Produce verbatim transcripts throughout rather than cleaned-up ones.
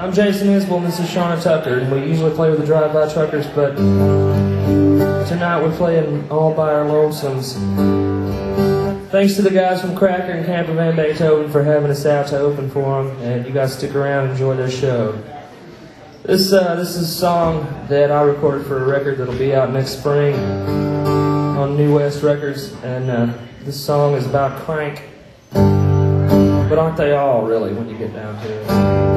I'm Jason Isbell and this is Shauna Tucker, and we usually play with the Drive-By Truckers, but tonight we're playing all by our lonesomes. Thanks to the guys from Cracker and Camper Van Beethoven for having us out to open for them, and you guys stick around and enjoy their show. This, uh, this is a song that I recorded for a record that'll be out next spring on New West Records, and uh, this song is about crank, but aren't they all, really, when you get down to it?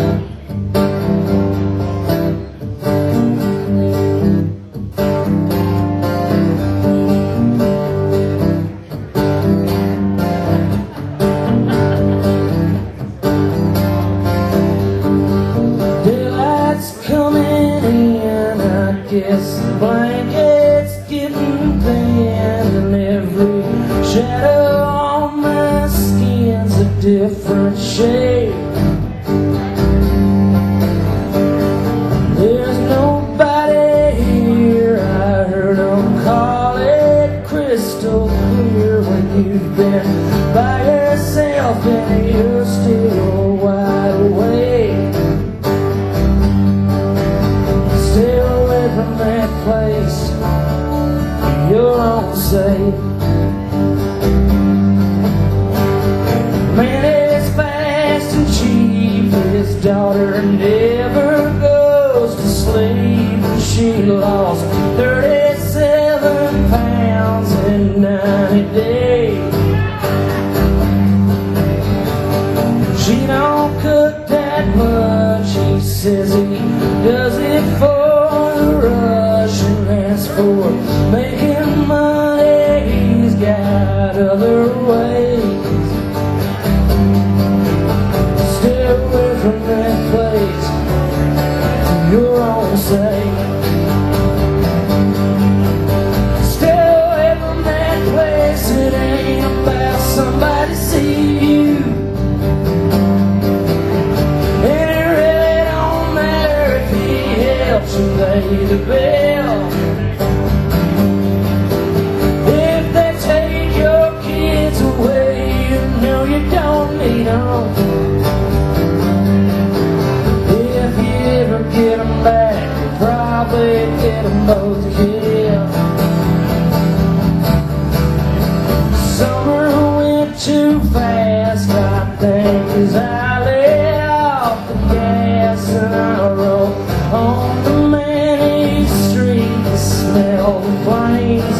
Guess the blanket's getting thin, and every shadow on my skin's a different shade. There's nobody here, I heard them call it crystal clear. When you've been by yourself and you're still wide awake, from that place for your own sake. Man, it's fast and cheap. His daughter never goes to sleep. She lost thirty-seven pounds in ninety days. She don't cook that much. He says he does it for rush, and as for making money, he's got other ways. Stay away from that place for your own sake. Stay away from that place, it ain't about somebody see you. And it really don't matter if he helps you pay the bill. If they take your kids away, you know you don't need them. If you ever get them back, you'll probably get them both killed. Summer went too fast, I think, as I let off the gas and I rolled on the main street to smell the flames.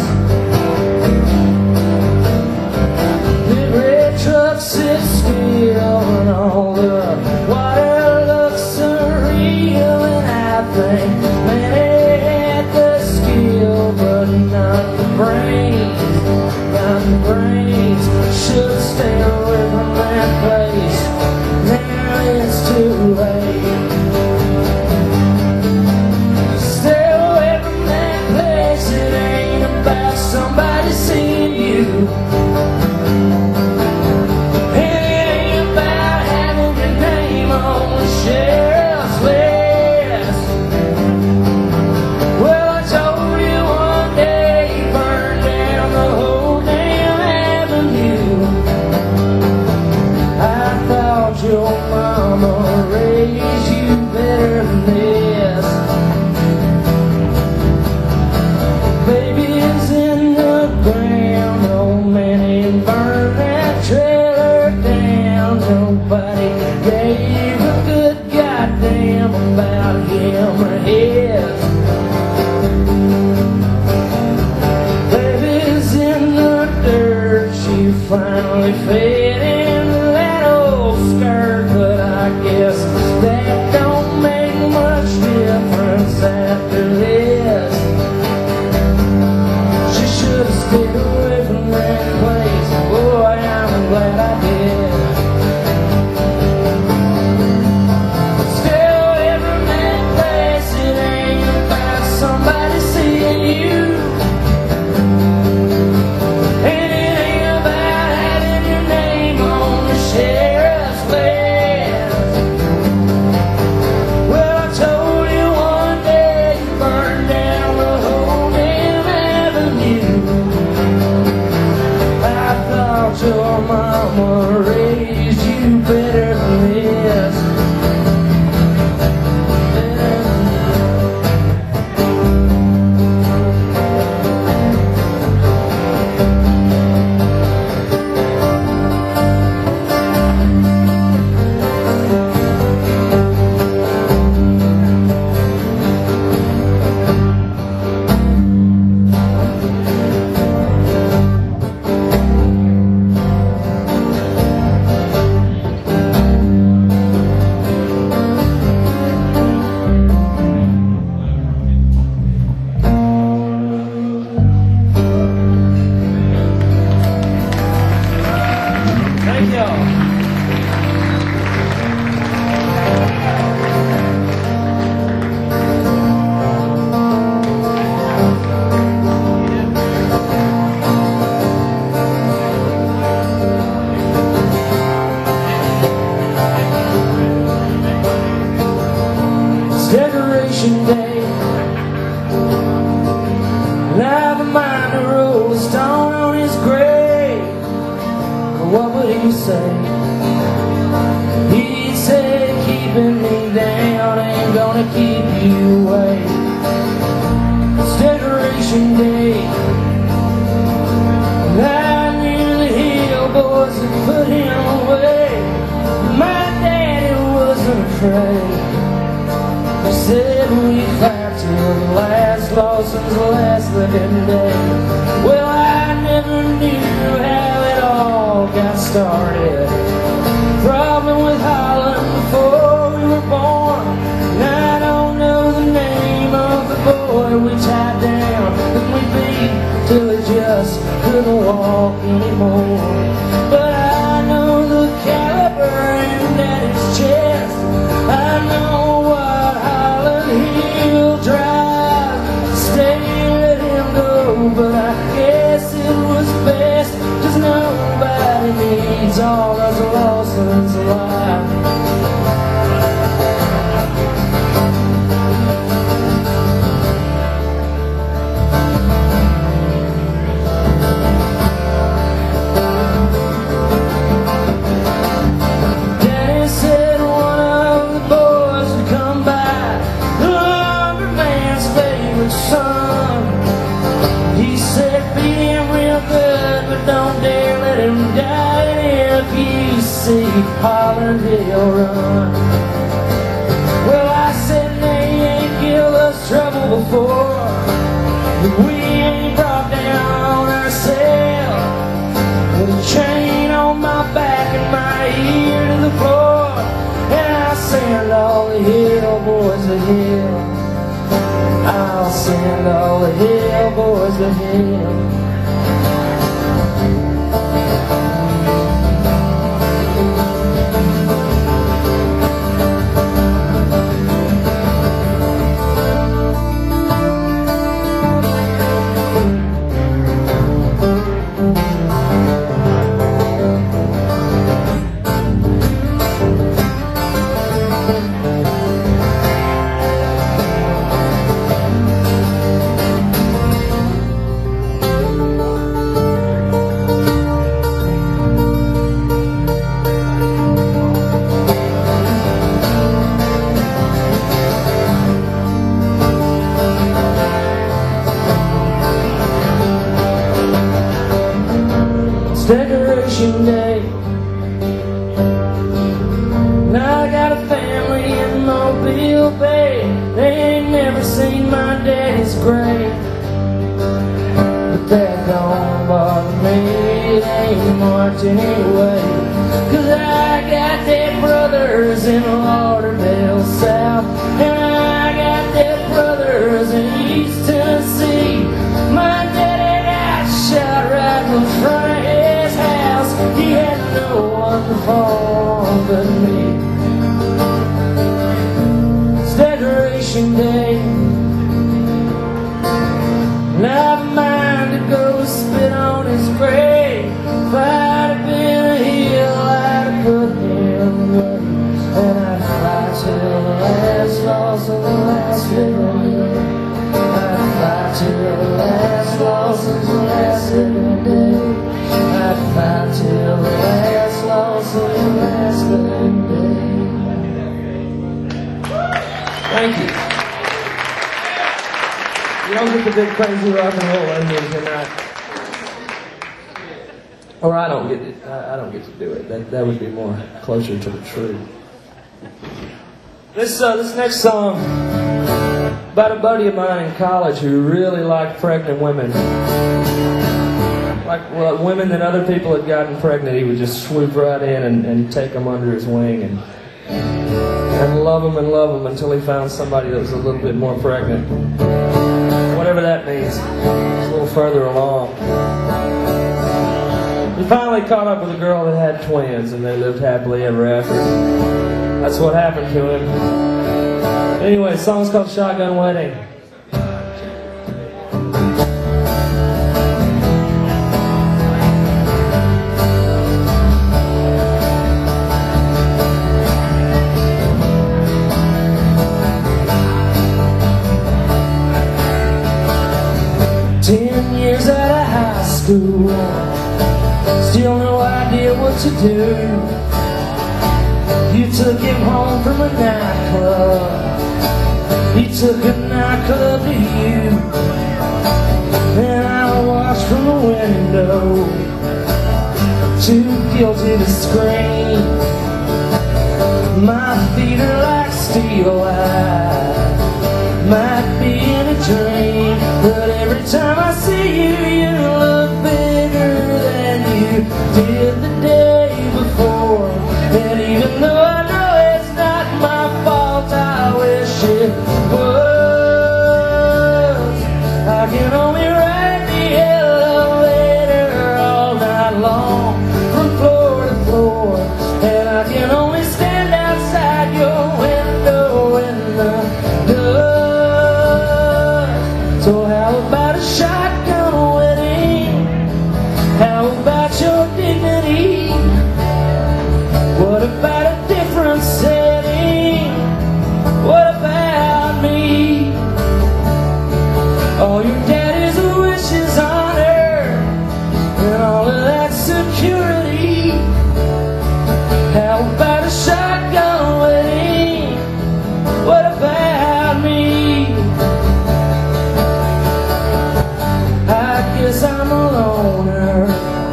The red truck sits still and all the water looks surreal, and I think, man, they had the skill but not the brains, not the brains. Should stay away from that place, now it's too late. Somebody seeing you, and it ain't about having your name on the sheriff's list. Well, I told you one day you burned down the whole damn avenue. I thought your mama raised Decoration Day. And I've a mind to roll a stone on his grave. But what would he say? He'd say, keeping me down ain't gonna keep you away. It's Decoration Day. And I knew the hill boys had put him away. My daddy wasn't afraid. He said we fight till the last Lawson's last living day. Well, I never knew how it all got started. Problem with Holland before we were born. And I don't know the name of the boy we tied down and we beat till he just couldn't walk anymore. But I know the caliber in Daddy's chest. I know what Holland he'll drive. Stay, let him go, but I guess it was best, 'cause nobody needs all those Lawsons alive. Daddy said one of the boys would come by, the lumberman's favorite son. He said feed him real good, but don't dare let him die. And if you see Holland, he'll run. Well, I said they ain't give us trouble before, but we ain't brought down ourselves. With a chain on my back and my ear to the floor, and I'll send all the hill boys to hell. I'll send all the hill boys to hell. Decoration Day. Now I got a family in Mobile Bay. They ain't never seen my daddy's grave, but that don't bother me. It ain't much anyway, 'cause I got dead brothers in Lauderdale South, and I got dead brothers in East Tennessee. My daddy got shot right in front of his house. He had no one to fall on but me. It's Decoration Day, and I've a mind to go spit on his grave. If I'd have been a hill, I'd have put him away, and I'd fly till the last Lawson, the last living day. I'd fly till the last Lawson's last living day. I'd fly till the last Lawson's last living day. Thank you. You don't get the big crazy rock and roll endings in that. Or I don't get it. I, I don't get to do it. That that would be more closer to the truth. This uh, this next song about a buddy of mine in college who really liked pregnant women. Like well, women that other people had gotten pregnant, he would just swoop right in and, and take them under his wing and and love them and love them until he found somebody that was a little bit more pregnant. Whatever that means. It's a little further along. He finally caught up with a girl that had twins, and they lived happily ever after. That's what happened to him. Anyway, the song's called Shotgun Wedding. school. Still no idea what to do. You took him home from a nightclub. He took a nightclub to you. And I watched from the window, too guilty to scream. My feet are like steel, I might be in a dream. But every time I see you, you look bigger than you did the day before. And even though I know it's not my fault, I wish it was. I can only ride the elevator all night long, from floor to floor. And I can only stand outside your window in the dark. So how about a shotgun wedding? How about your dignity? What about a different setting? What about me? All your daddy's wishes on earth, and all of that security. How about a shotgun wedding? What about me? I guess I'm a loner.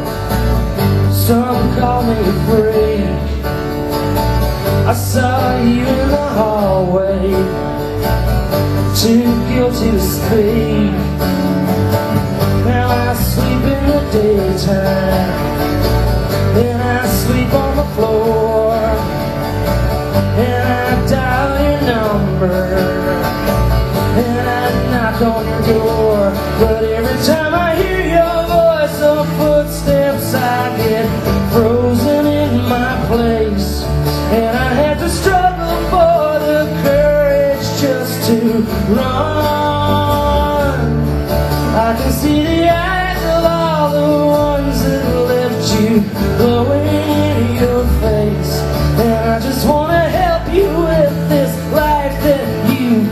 Some call me a freak. I saw you in the hallway, too guilty to speak. Now I sleep in the daytime, then I sleep on the floor. And I dial your number, and I knock on your door. But every time I hear your voice or footsteps, I get frozen in my place. And I have to struggle for the courage just to run. I can see the eyes of all the ones that left you glowing in your face. And I just want to help you with this life that you've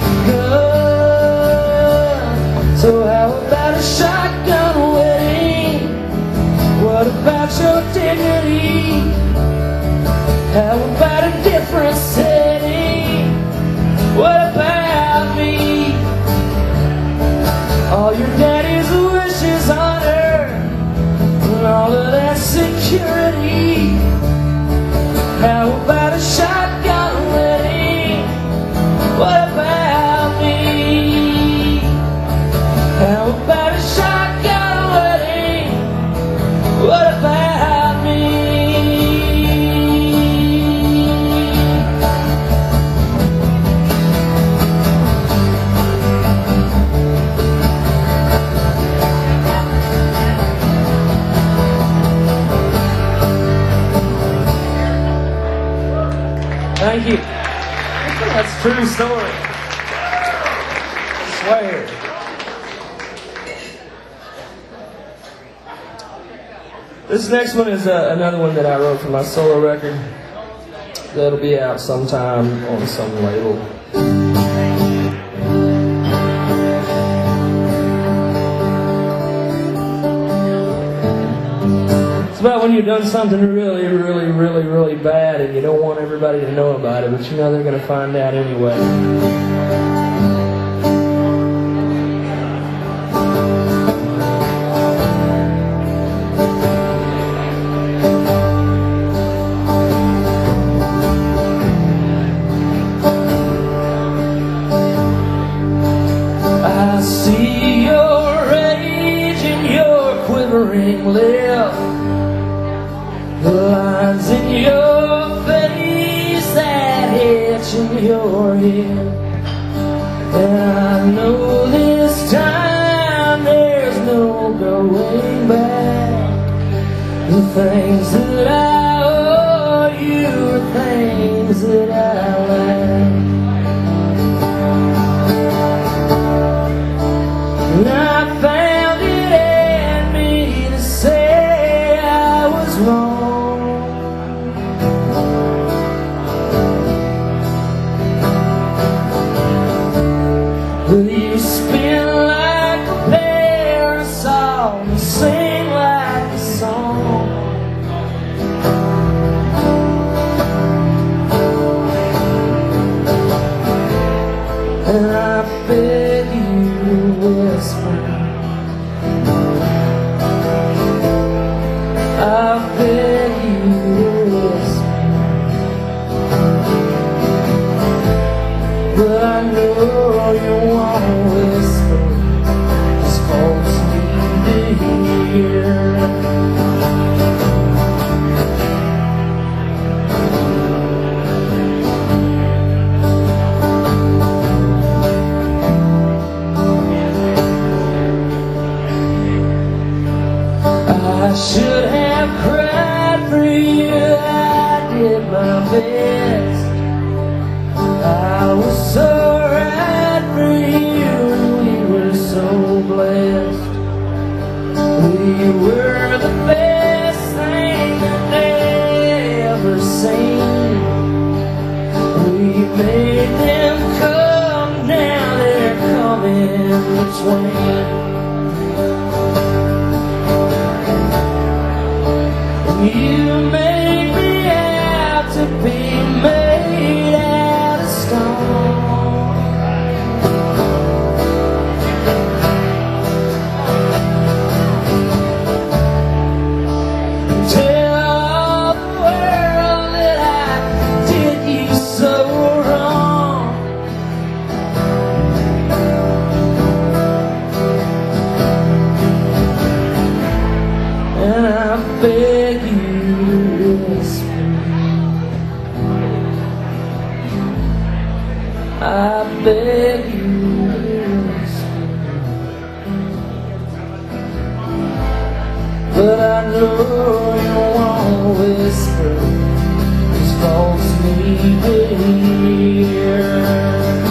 begun. So how about a shotgun wedding? What about your dignity? How about a different setting? What about me? All your daddy's wishes on earth, and all of that security. How about a shotgun wedding? What about me? How about a shotgun wedding? What about me? Thank you. That's a true story. I swear. This next one is uh, another one that I wrote for my solo record. That'll be out sometime on some label. It's about when you've done something really, really, really, really bad and you don't want everybody to know about it, but you know they're going to find out anyway. I see your rage and your quivering lip, the lines in your face, that itch in your head. And I know this time there's no going back. The things that I owe you are things that I lack. And I found it in me to say I was wrong. Will you spin like a parasol and sing I beg you to listen, but I know you won't whisper, 'cause folks need to hear. I should have cried for you, I did my best. I was so right for you, we were so blessed. We were the best thing that they ever seen. We made them come, now they're coming between. You made me out to be made out of stone. Tell all the world that I did you so wrong. And I beg you, I beg you to listen, but I know you won't whisper, 'cause folks need to hear.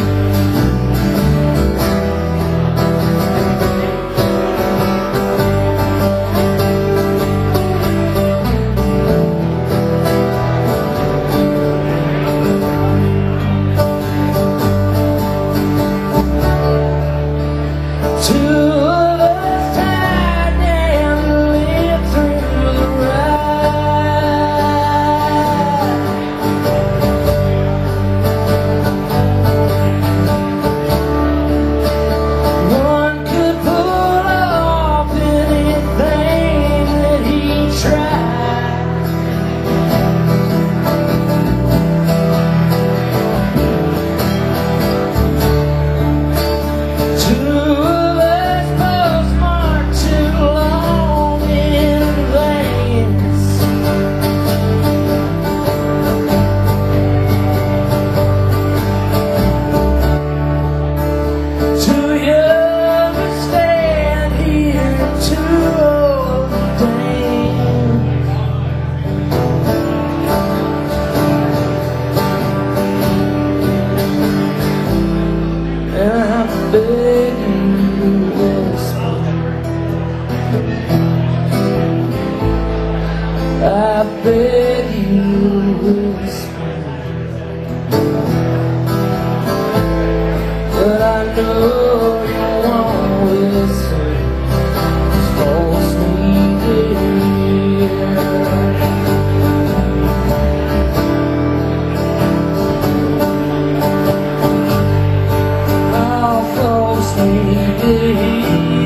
I beg you to whisper, but I know you won't listen, 'cause folks need to hear. All folks need to hear.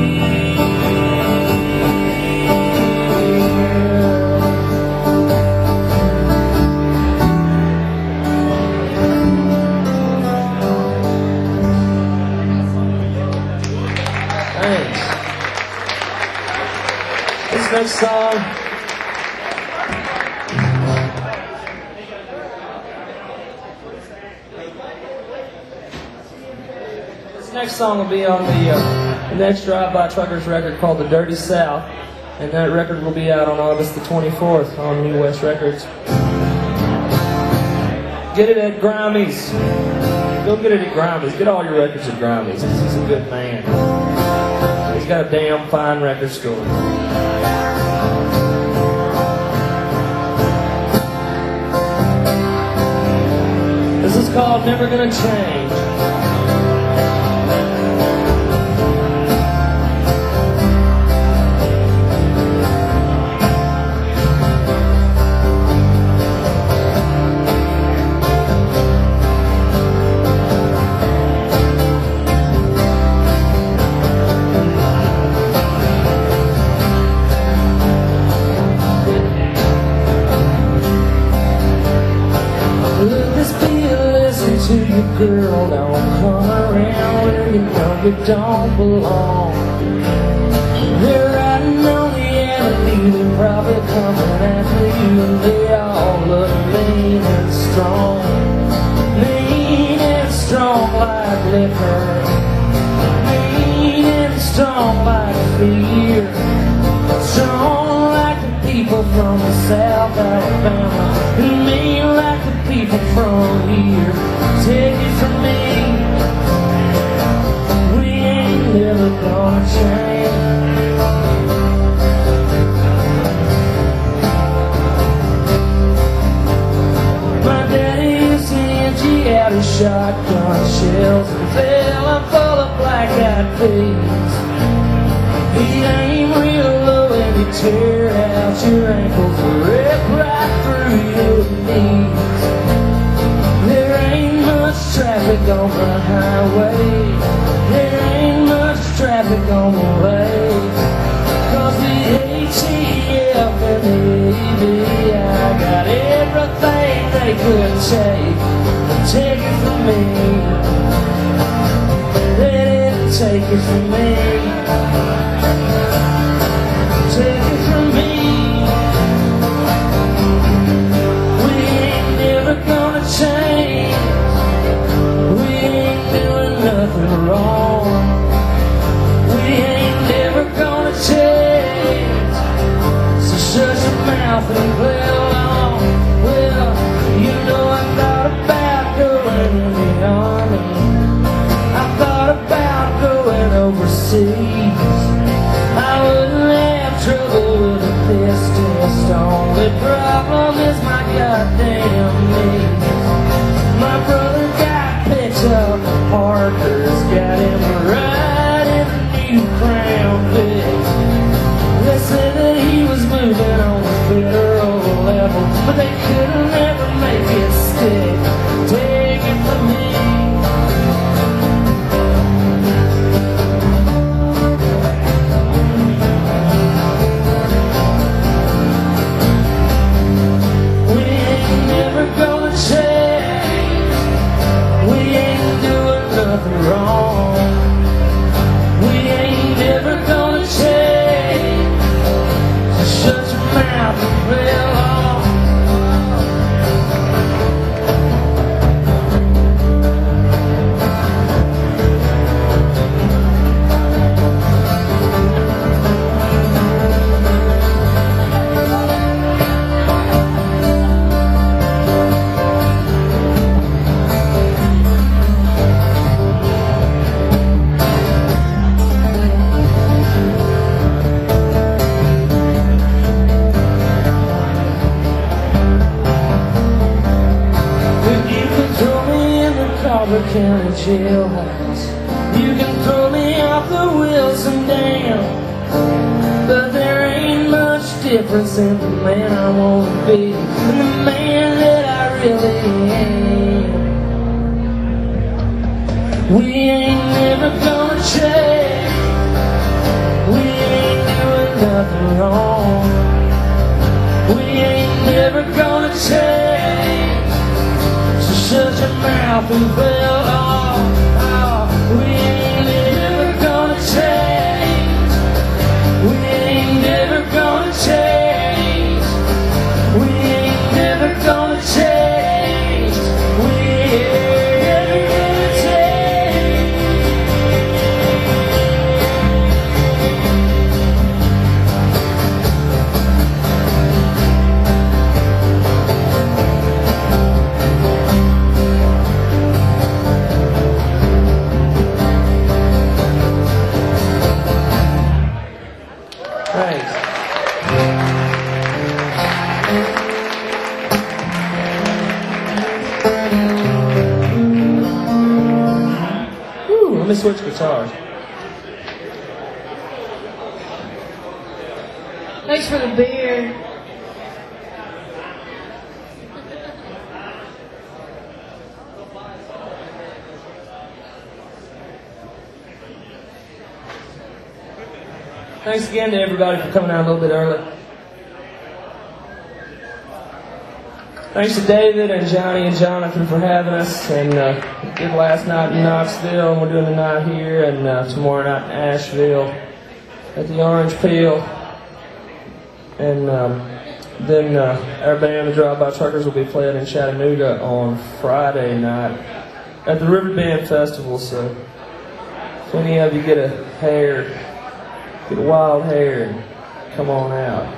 This next song, this next song will be on the, uh, the next Drive-By Truckers record called The Dirty South, and that record will be out on August the twenty-fourth on New West Records. Get it at Grimey's. Go get it at Grimey's. Get all your records at Grimey's. He's a good man. He's got a damn fine record store. This is called Never Gonna Change. your girl, don't come around where you know you don't belong. They're riding on the avenue, they're probably coming after you, and they all look lean and strong. Lean and strong like liquor, lean and strong like fear, strong like the people from the South Alabama, and mean like the people from here. Take it from me, we ain't never gonna change. My daddy is Angie out of shotgun shells and fell up full of black-eyed peas. He aim real low and he tear out your ankles, rip right through your knees. There ain't much traffic on the highway, there ain't much traffic on the way, 'cause the A T F and the A B I got everything they could take. Take it from me, they didn't take it from me. Take it from me, we ain't never gonna change. We ain't doing nothing wrong, we ain't never gonna change. So shut your mouth and play along. Well, you know I thought about going in the army, I thought about going overseas. I wouldn't have trouble with a pistol. The only problem is my goddamn knees. My brother got picked up from Parker's, got him right in a new Crown Vic. They said that he was moving on the federal level, but they couldn't ever make it stick. Take it from me, wrong. We ain't never gonna change. So shut your mouth and play along. County jailhouse, you can throw me off the Wilson Dam, but there ain't much difference in the man I want to be and the man that I really am. We ain't never gonna change, we ain't doing nothing wrong, we ain't never gonna change. So shut your mouth and play along. Oh, we ain't never gonna change, we ain't never gonna change, we ain't never gonna change, we ain't never gonna change. Let me switch guitars. Thanks for the beer. Thanks again to everybody for coming out a little bit early. Thanks to David and Johnny and Jonathan for having us. And uh, we did last night in Knoxville, and we're doing the night here, and uh, tomorrow night in Asheville at the Orange Peel. And um, then uh, our band, the Drive-By Truckers, will be playing in Chattanooga on Friday night at the Riverbend Festival. So if any of you get a hair, get a wild hair, and come on out.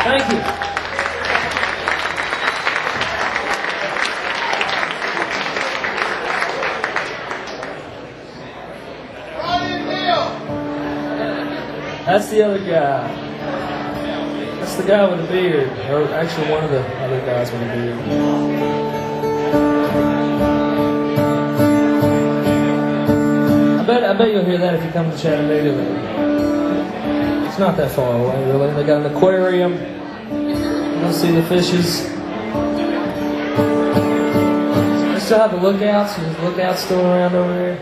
Thank you. That's the other guy. That's the guy with the beard. Or actually one of the other guys with a beard. I bet I bet you'll hear that if you come to Chattanooga. It's not that far away, really. They got an aquarium. You'll see the fishes. They still have the lookouts. There's lookouts still around over there.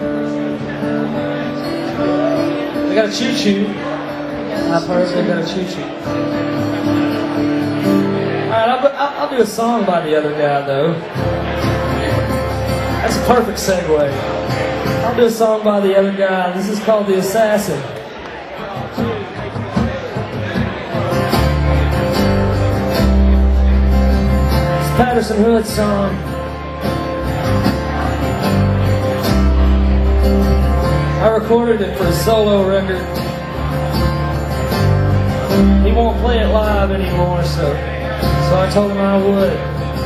They got a choo-choo. I've heard they got a choo-choo. Alright, I'll, I'll, I'll do a song by the other guy, though. That's a perfect segue. I'll do a song by the other guy. This is called The Assassin. It's Patterson Hood's song. I recorded it for a solo record. He won't play it live anymore, so so I told him I would.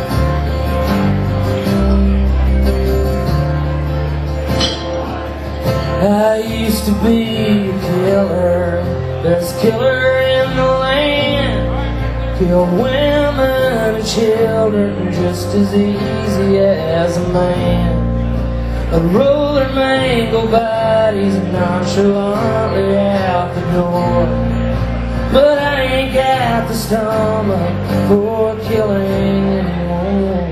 I used to be a killer. There's a killer in the land. Killed women and children just as easy as a man. A roller mangled bodies nonchalantly out the door. But I ain't got the stomach for killing anymore.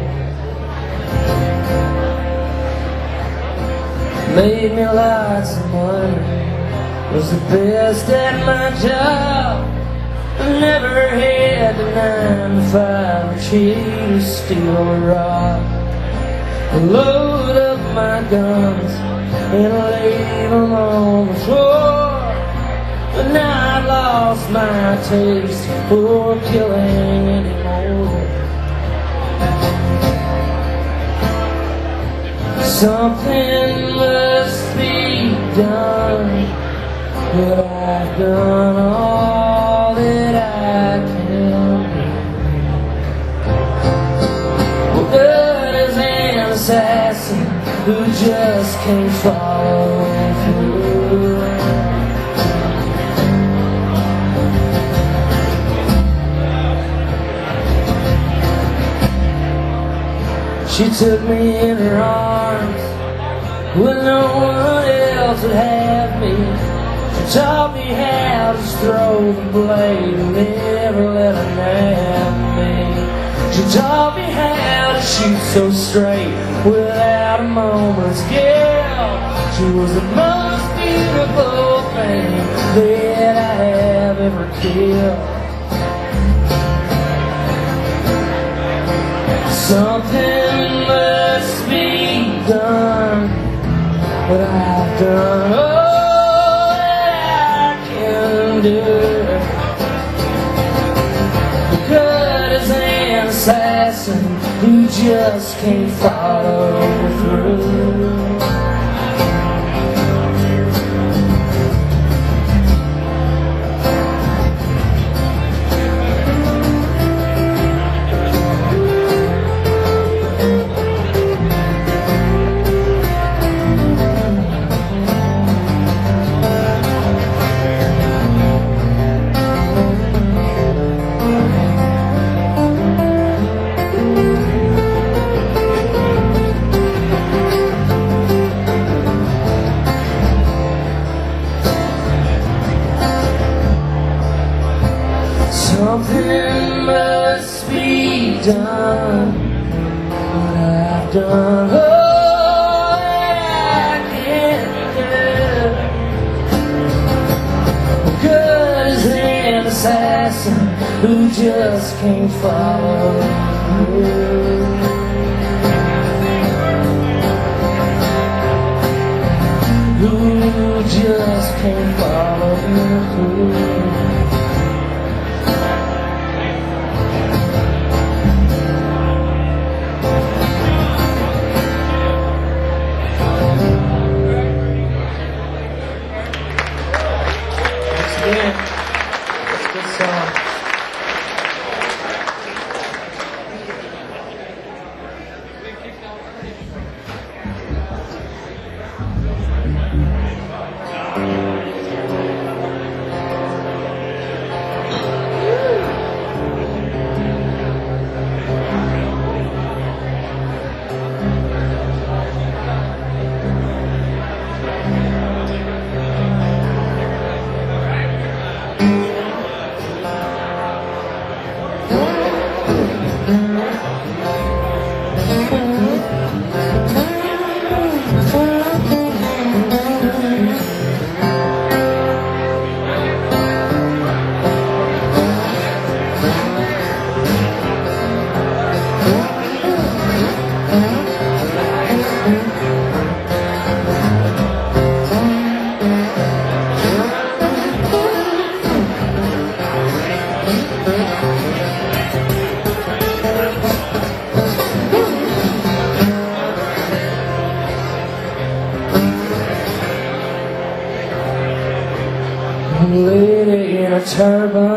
Made me lots of money, was the best at my job. I never had the nine to five or cheat or steal or rob. I load up my guns and leave them on the floor. But now I've lost my taste for killing anymore. Something must be done, but I've done all that I can do. Well, good as an assassin who just can't follow through. She took me in her arms when no one else would have me. She taught me how to throw the blade and never let her nab me. She taught me how to shoot so straight without a moment's guilt. She was the most beautiful thing that I have ever killed. Something must be done, but I've done all that I can do. Good as an assassin who just can't follow through. Something must be done, but I've done all that I can do. Good as an assassin who just can't follow through. Who just can't follow through. Yeah, that's a good song.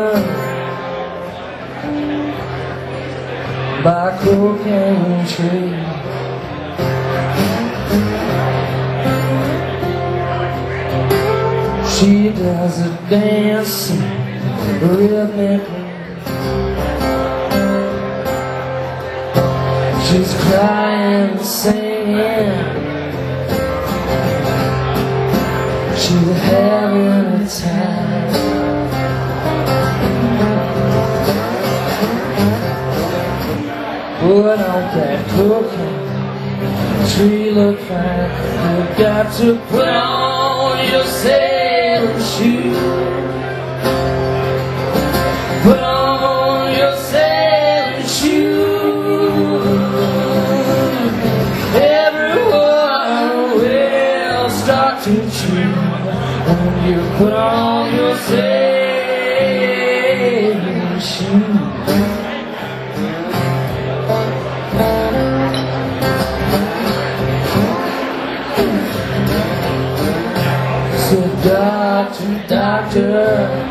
woman by a cocaine tree. She does a dance rhythmically. She's crying and singing. She's having a time. Put on that cocaine tree look fine. You got to put on your sailing shoes. Put on your sailing shoes. Everyone will start to chew when you put on your sailing shoes. So doctor, doctor,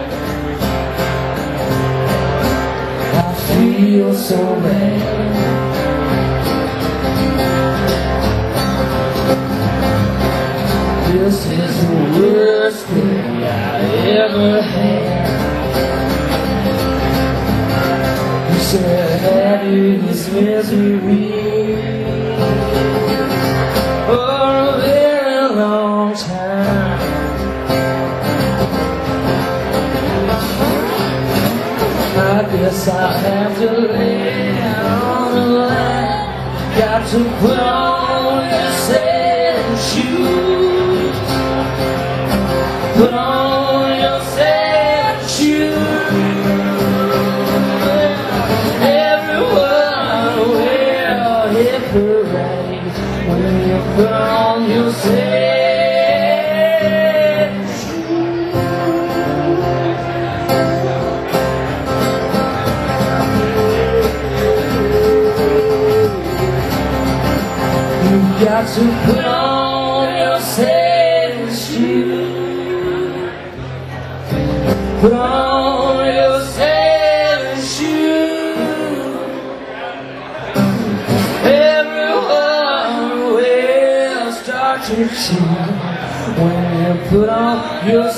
I feel so bad. This is the worst thing I ever had. You said, have you this misery for a very long time? I guess I'll have to lay on the line. Got to put on your sailing shoes. Put on your sailing shoes. Everyone will hit parade when you put on your sailing shoes. You got to put on your sailing shoes. Put on your sailing shoes. Everyone will start to cheer when you put on your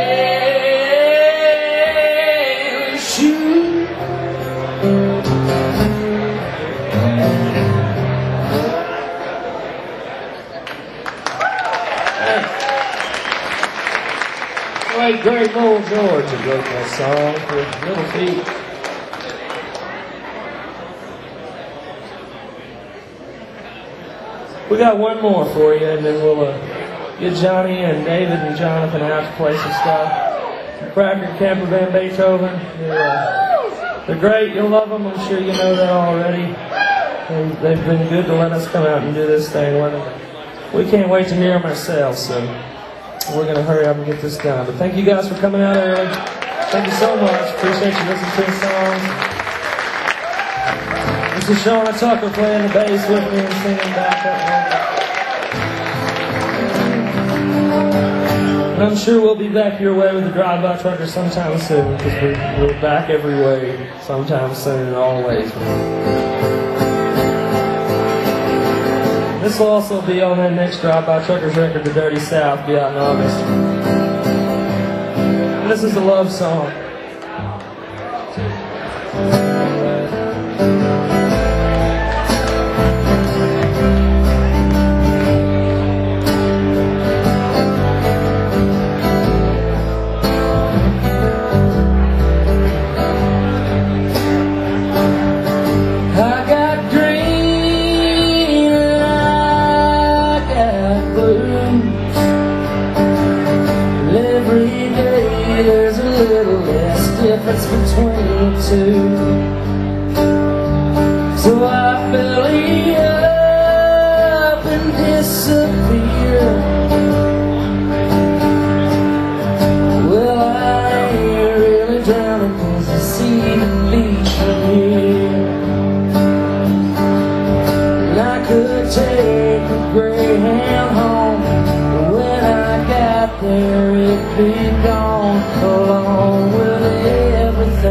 sailing shoes. Great, great Lowell George who wrote that song for Little Feat. We got one more for you, and then we'll uh, get Johnny and David and Jonathan out to play some stuff. Cracker Camper Van Beethoven. They're, uh, they're great. You'll love them. I'm sure you know that already. And they've been good to let us come out and do this thing. We can't wait to hear them ourselves, so we're going to hurry up and get this done. But thank you guys for coming out early. Thank you so much. Appreciate you listening to the song. This is Shauna Tucker playing the bass with me and singing back up. And I'm sure we'll be back your way with the Drive-By Trucker sometime soon, because we're, we're back every way sometime soon in all ways. This will also be on that next Drive-By Truckers record, The Dirty South, be out in August. And this is a love song. Difference between the two. So I belly up and disappear. Well, I ain't really drowning, 'cause I see the beach from here. And I could take a Greyhound home, but when I got there it'd be gone along with everything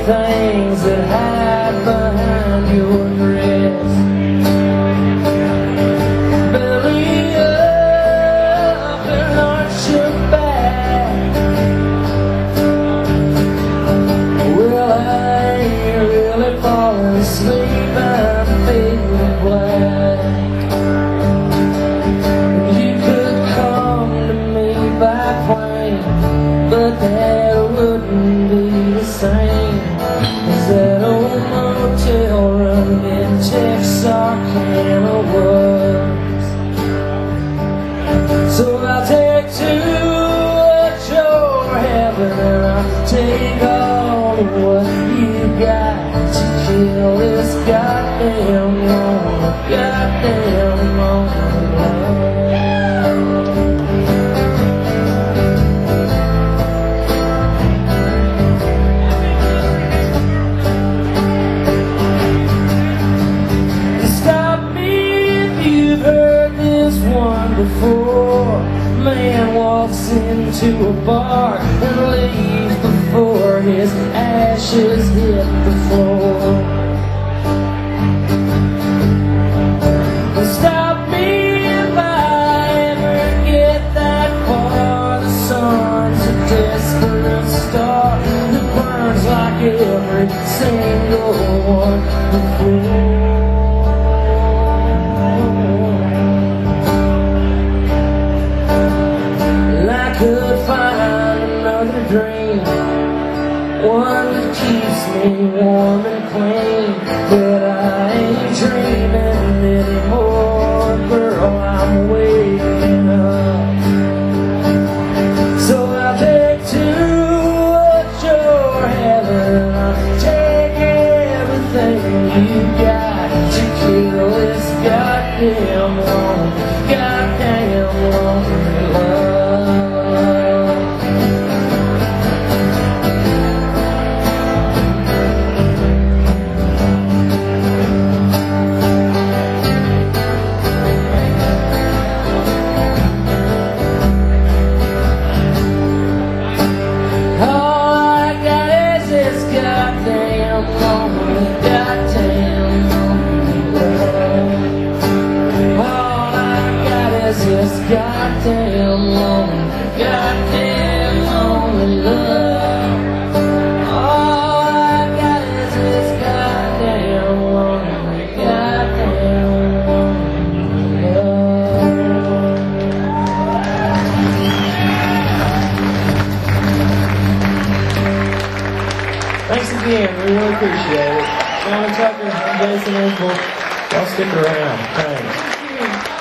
things that hide behind your dress. Belly up and arch your back. Well, I ain't really falling asleep, I'm fading black. You could come to me by plane, but that wouldn't be the same as that old motel room in Texarkana was. So I'll take two at your heaven, and I'll take all of what you got to kill this goddamn lonely, goddamn lonely love. Before man walks into a bar and leaves before his ashes hit the floor. Stop me if I ever get that far. The sun's a desperate star that burns like every single one before. Could find another dream, one that keeps me warm and clean, but I ain't dreaming anymore, girl, I'm waking up. So I'll take two at your heaven, I'll take everything you got to kill this goddamn lonely, goddamn lonely love. This goddamn lonely, goddamn lonely love. All I got is this goddamn lonely, goddamn lonely love. Thanks again, we really appreciate it. Shauna Tucker, I'm Jason Ingle. Y'all stick around. Thanks.